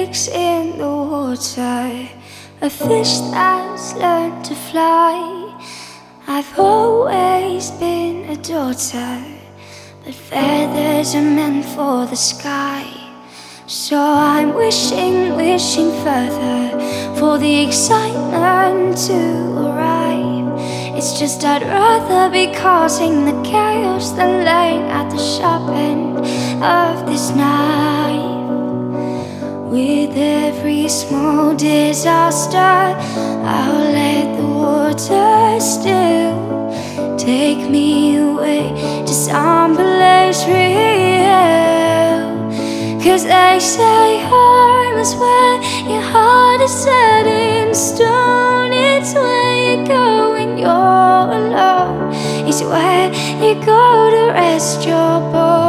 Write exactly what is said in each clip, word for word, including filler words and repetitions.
tricks in the water, a fish that's learned to fly. I've always been a daughter, but feathers are meant for the sky. So I'm wishing, wishing further for the excitement to arrive. It's just I'd rather be causing the chaos than laying at the sharp end of this knife. With every small disaster, I'll let the water still take me away to some place real. Cause they say home is where your heart is set in stone. It's where you go when you're alone. It's where you go to rest your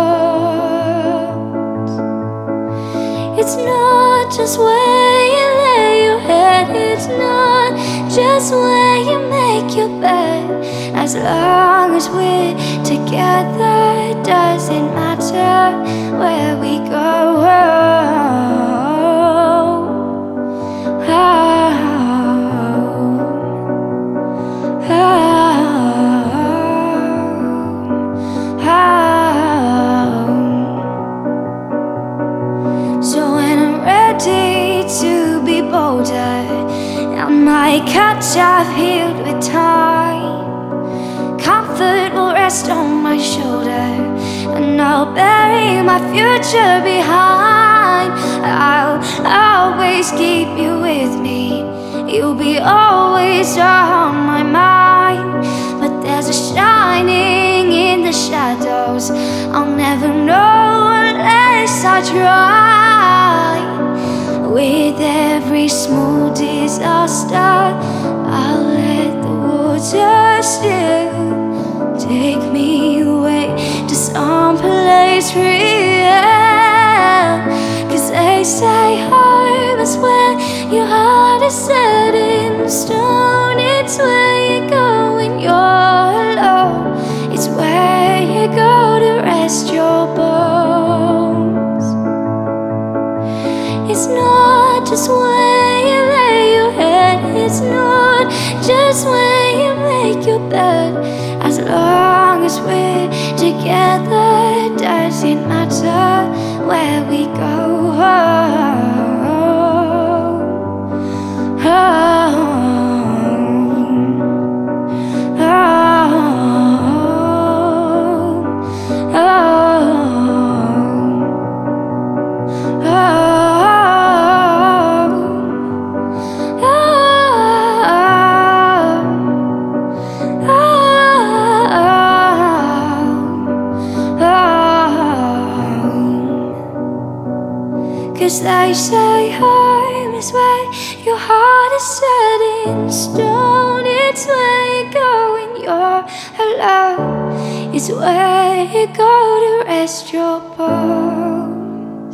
bones. It's not just where you lay your head. It's not just where you make your bed. As long as we're together, it doesn't matter where we go. To be bolder, and my cuts have healed with time. Comfort will rest on my shoulder, and I'll bury my future behind. I'll always keep you with me. You'll be always on my mind. But there's a shining in the shadows I'll never know unless I try. With every small disaster, I'll let the water still take me away to some place real. Cause they say home is where your heart is set in stone. It's where you go when you're alone. It's where you go to rest your bones. It's not just where you lay your head. It's not just where you make your bed. As long as we're together, it doesn't matter where we go. Oh, oh, oh, oh, oh, oh. Cause they say home is where your heart is set in stone. It's where you go when you're alone. It's where you go to rest your bones.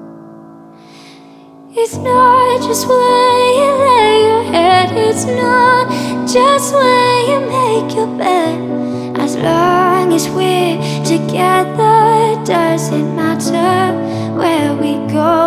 It's not just where you lay your head. It's not just where you make your bed. As long as we're together, it doesn't matter where we go.